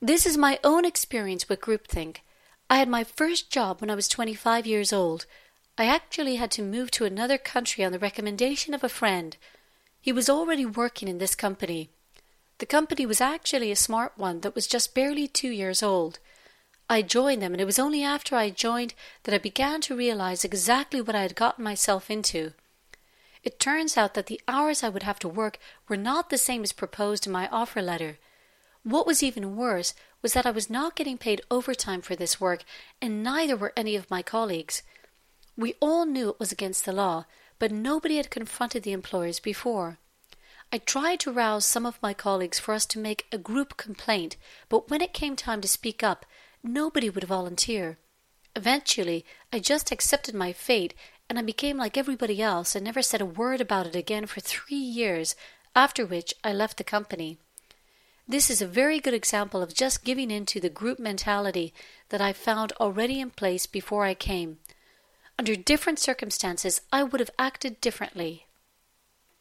This is my own experience with groupthink. I had my first job when I was 25 years old. I actually had to move to another country on the recommendation of a friend. He was already working in this company. The company was actually a smart one that was just barely 2 years old. I joined them, and it was only after I joined that I began to realize exactly what I had gotten myself into. It turns out that the hours I would have to work were not the same as proposed in my offer letter. What was even worse was that I was not getting paid overtime for this work, and neither were any of my colleagues. We all knew it was against the law, but nobody had confronted the employers before. I tried to rouse some of my colleagues for us to make a group complaint, but when it came time to speak up, nobody would volunteer. Eventually, I just accepted my fate, and I became like everybody else and never said a word about it again for 3 years, after which I left the company. This is a very good example of just giving in to the group mentality that I found already in place before I came. Under different circumstances, I would have acted differently.